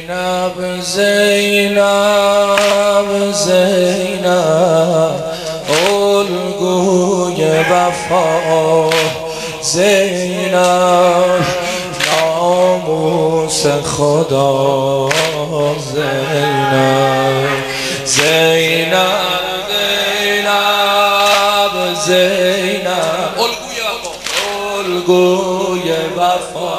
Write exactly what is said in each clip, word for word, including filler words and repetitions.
زینب زینب زینب الگوی وفا زینب ناموس خدا زینب زینب زینب زینب الگوی وفا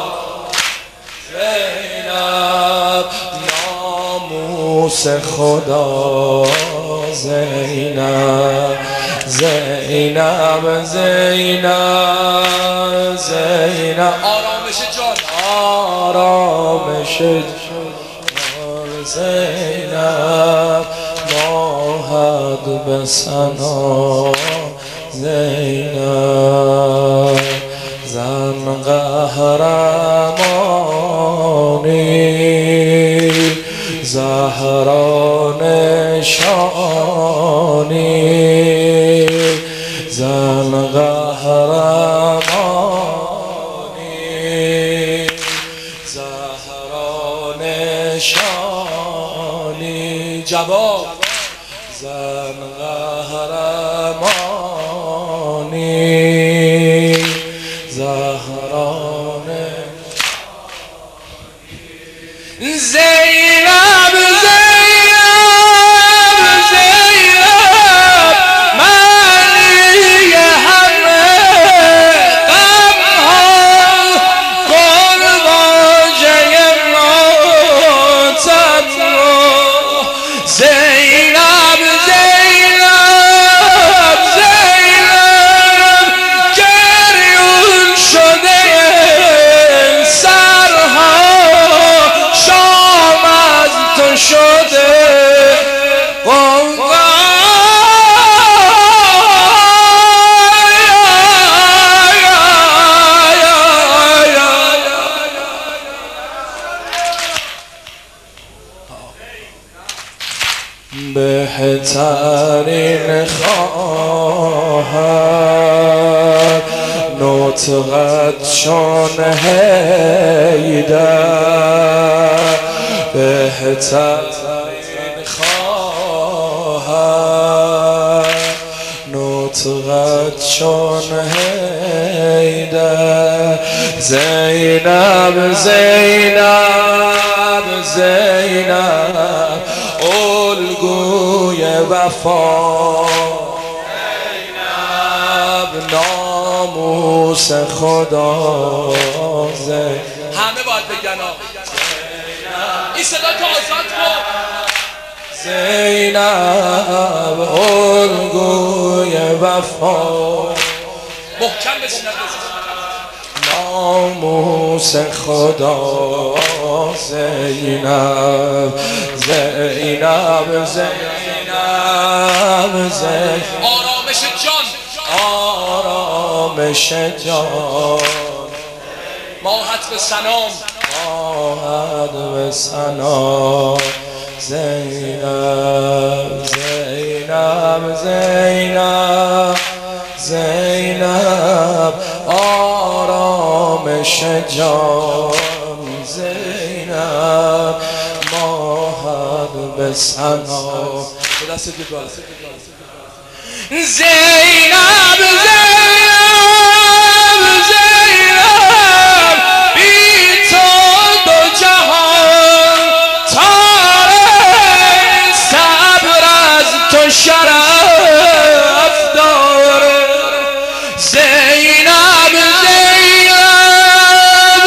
زینب ناموس خدا زینب زینب زینب زینب آرامش جان آرامش جان زینب ماهد به ثنا زینب زن قهرمانی زهرا نشانی زن قهرمانی زهرا نشانی جواب زن قهرمانی زهرا نشانی زینب زینب زینب معنی همه غمها کن واژه ماتم را زینب زینب زینب گریون شده سرها شام از تو شده بهترین خواهر نطقت چون حیدر بهترین خواهر نطقت چون حیدر زینب زینب زینب الگوی وفا زینب ناموس خدا زینب همه باید بگن این صدا که آزاد کن زینب الگوی وفا محکم بشنم ناموس خدا زینب زینب زینب زینب آرامش جان آرامش جان ماهت به سلام ماهد به ثنا زینب زینب زینب زینب آرامش جان زینب ماهد به ثنا به دست دیگه زینب زینب زینب بی تو دو جهان تاره صبر از تو شرف داره زینب زینب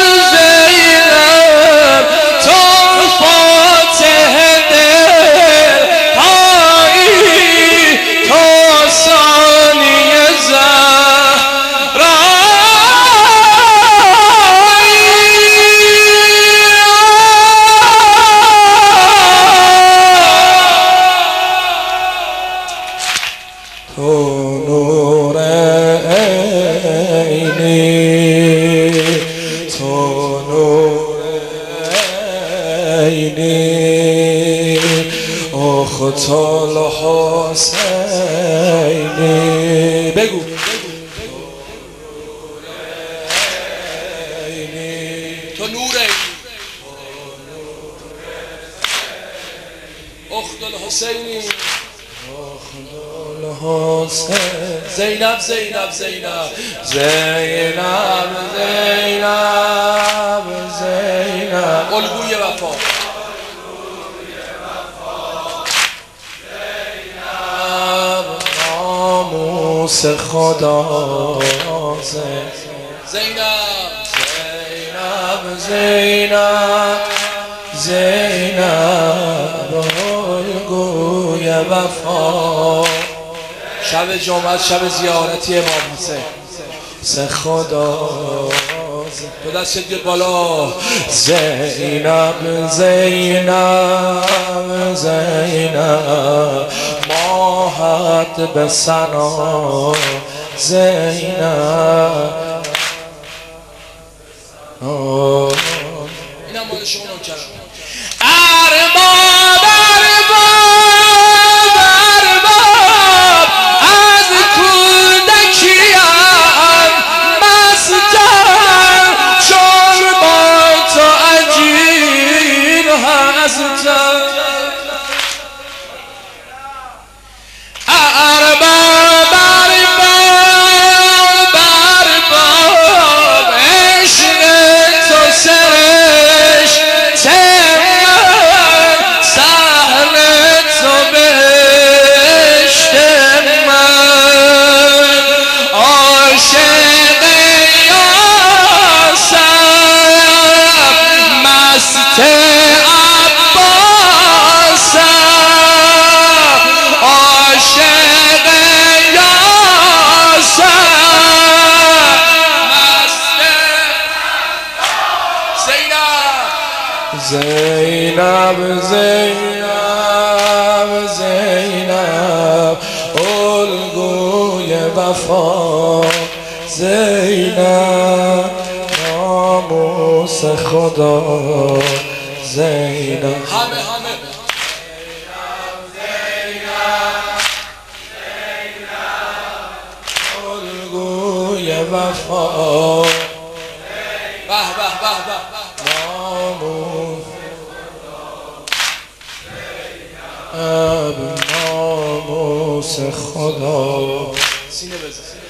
زینب تو فاتح دل هایی تو ثانی تو نور عینی تو نور عینی اخت الحسینی بگو تو نور الحسینی الحسین زینب زینب زینب زینب زینب زینب الگوی وفا ناموس خدا زینب زینب زینب زینب الگوی وفا شب جمعه شب زیارتی امام حسین سه خدا تو دست بیار بالا زینب زینب زینب ماهت به سنا زینب اینم مال شما نوکرم ارباب ارباب ارباب از کودکیم مستم چون با تو عجین هستم ارباب ارباب ارباب عشق تو سرش زینب زینب زینب الگوی وفا زینب ناموس خدا زینب همه همه الگوی وفا به به به به ناموس ناموس خدا سینه بزن